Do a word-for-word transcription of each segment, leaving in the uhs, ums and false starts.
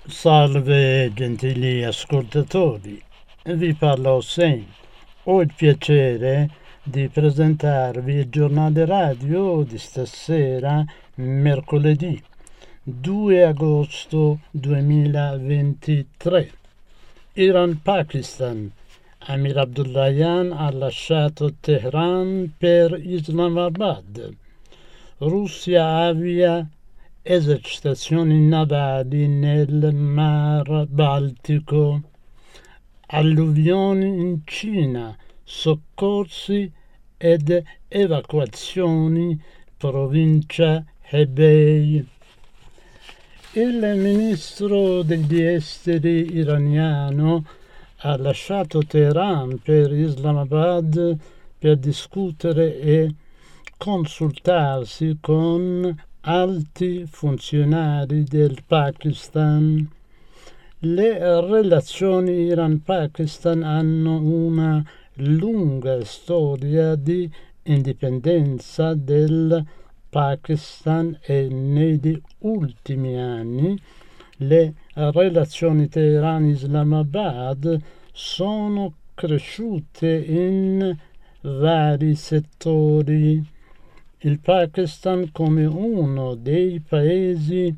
Salve gentili ascoltatori, vi parla Hossein. Ho il piacere di presentarvi il giornale radio di stasera, mercoledì due agosto duemilaventitré. Iran-Pakistan. Amir Abdullahian ha lasciato Teheran per Islamabad. Russia avvia esercitazioni navali nel Mar Baltico. Alluvioni in Cina, soccorsi ed evacuazioni, provincia Hebei. Il ministro degli esteri iraniano ha lasciato Teheran per Islamabad per discutere e consultarsi con alti funzionari del Pakistan. Le relazioni Iran-Pakistan hanno una lunga storia di indipendenza del Pakistan e negli ultimi anni le relazioni Teheran-Islamabad sono cresciute in vari settori. Il Pakistan, come uno dei paesi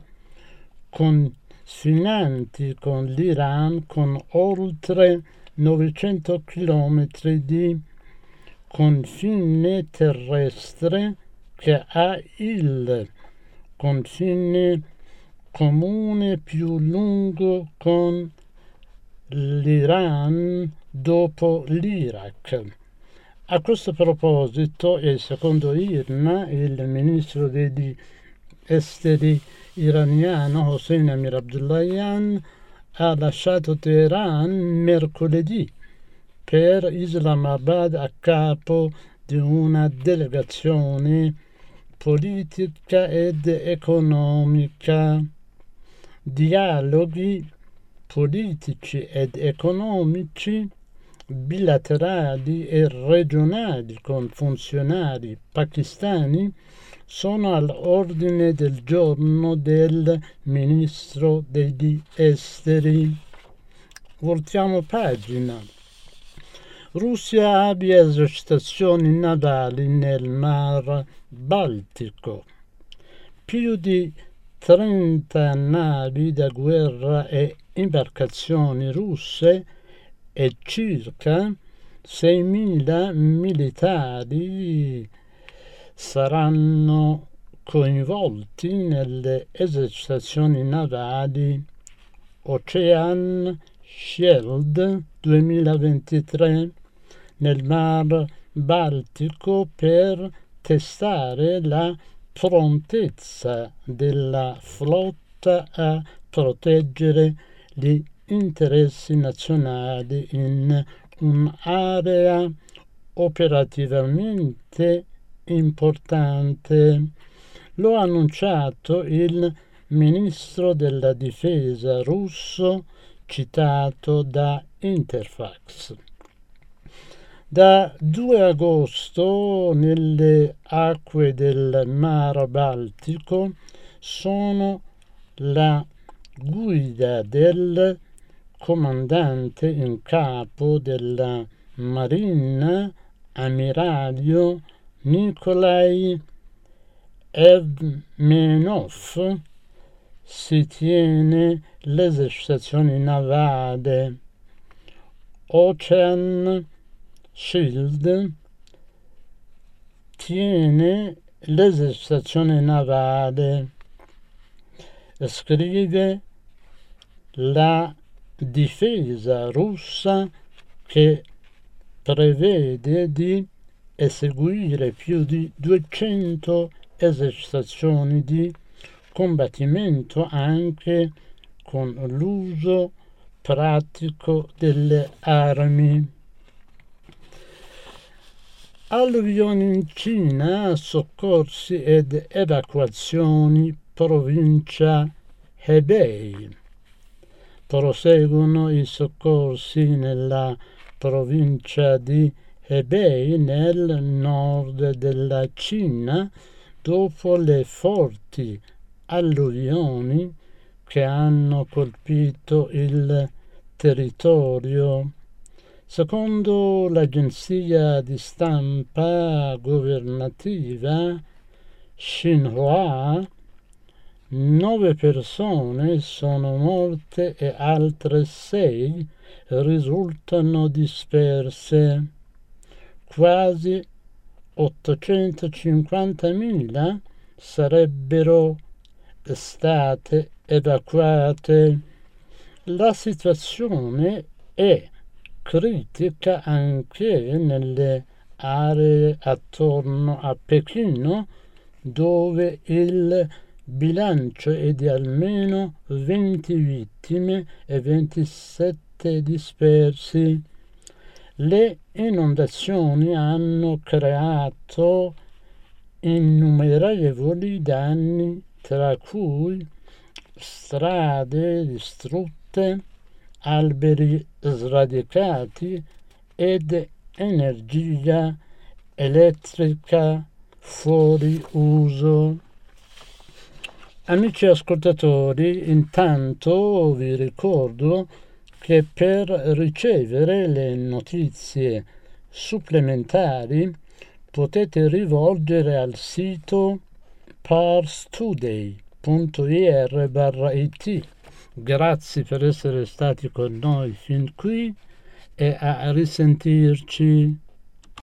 confinanti con l'Iran, con oltre novecento chilometri di confine terrestre, che ha il confine comune più lungo con l'Iran dopo l'Iraq. A questo proposito, e secondo I R N A, il ministro degli esteri iraniano Hossein Amir Abdullahian ha lasciato Teheran mercoledì per Islamabad a capo di una delegazione politica ed economica. Dialoghi politici ed economici bilaterali e regionali con funzionari pakistani sono all'ordine del giorno del ministro degli esteri. Voltiamo pagina. Russia avvia esercitazioni navali nel Mar Baltico. Più di trenta navi da guerra e imbarcazioni russe e circa seimila militari saranno coinvolti nelle esercitazioni navali Ocean Shield duemilaventitré nel Mar Baltico per testare la prontezza della flotta a proteggere gli interessi nazionali in un'area operativamente importante. Lo ha annunciato il ministro della difesa russo citato da Interfax. Da due agosto nelle acque del Mar Baltico sono la guida del comandante in capo della Marina, ammiraglio Nikolai Evmenov. Si tiene l'esercitazione navale Ocean Shield tiene l'esercitazione navale, scrive la difesa russa, che prevede di eseguire più di duecento esercitazioni di combattimento anche con l'uso pratico delle armi. Alluvioni in Cina, soccorsi ed evacuazioni, provincia Hebei. Proseguono i soccorsi nella provincia di Hebei nel nord della Cina dopo le forti alluvioni che hanno colpito il territorio. Secondo l'agenzia di stampa governativa Xinhua, nove persone sono morte e altre sei risultano disperse. Quasi ottocentocinquantamila sarebbero state evacuate. La situazione è critica anche nelle aree attorno a Pechino, dove il bilancio è di almeno venti vittime e ventisette dispersi. Le inondazioni hanno creato innumerevoli danni, tra cui strade distrutte, alberi sradicati ed energia elettrica fuori uso. Amici ascoltatori, intanto vi ricordo che per ricevere le notizie supplementari potete rivolgere al sito parstoday punto ir barra it. Grazie per essere stati con noi fin qui e a risentirci.